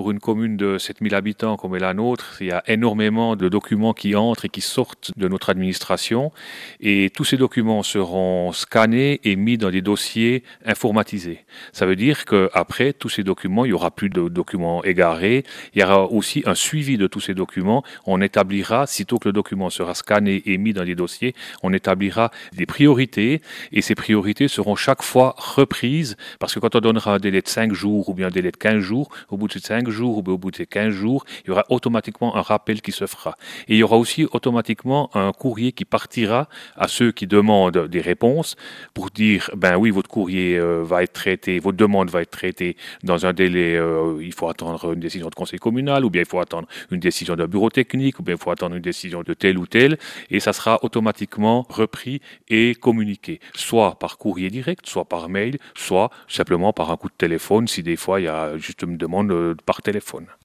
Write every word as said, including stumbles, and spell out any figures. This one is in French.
pour une commune de sept mille habitants comme est la nôtre, il y a énormément de documents qui entrent et qui sortent de notre administration et tous ces documents seront scannés et mis dans des dossiers informatisés. Ça veut dire qu'après, tous ces documents, il n'y aura plus de documents égarés, il y aura aussi un suivi de tous ces documents. On établira, sitôt que le document sera scanné et mis dans des dossiers, on établira des priorités et ces priorités seront chaque fois reprises parce que quand on donnera un délai de cinq jours ou bien un délai de quinze jours, au bout de cinq jours ou bien au bout de quinze jours, il y aura automatiquement un rappel qui se fera. Et il y aura aussi automatiquement un courrier qui partira à ceux qui demandent des réponses pour dire, ben oui, votre courrier euh, va être traité, votre demande va être traitée dans un délai, euh, il faut attendre une décision de conseil communal, ou bien il faut attendre une décision d'un bureau technique, ou bien il faut attendre une décision de tel ou tel, et ça sera automatiquement repris et communiqué, soit par courrier direct, soit par mail, soit simplement par un coup de téléphone, si des fois il y a juste une demande euh, par téléphone.